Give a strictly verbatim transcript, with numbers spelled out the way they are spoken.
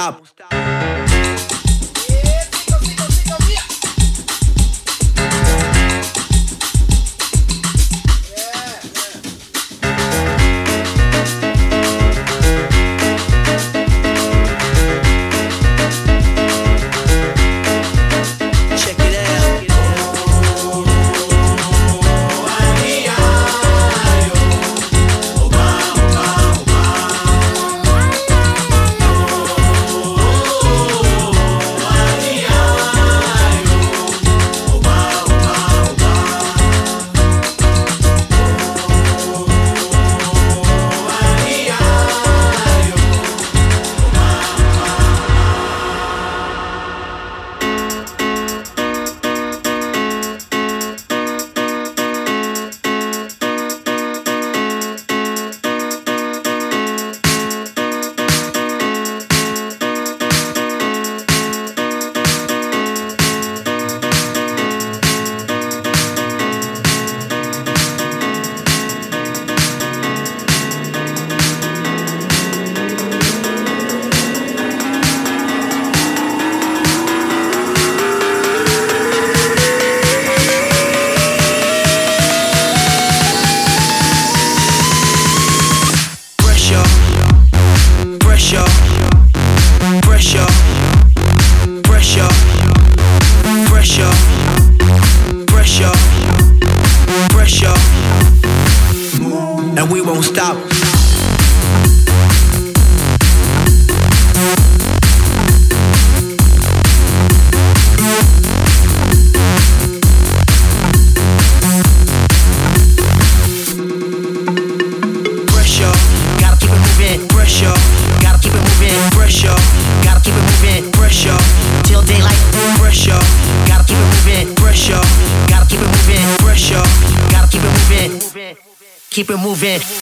stop. And we won't stop. Pressure, gotta keep it moving. Pressure, gotta keep it moving. Pressure, gotta keep it moving. Pressure, till daylight. Pressure, gotta keep it moving. Pressure, gotta keep it moving. Pressure, gotta keep it moving. Keep it moving.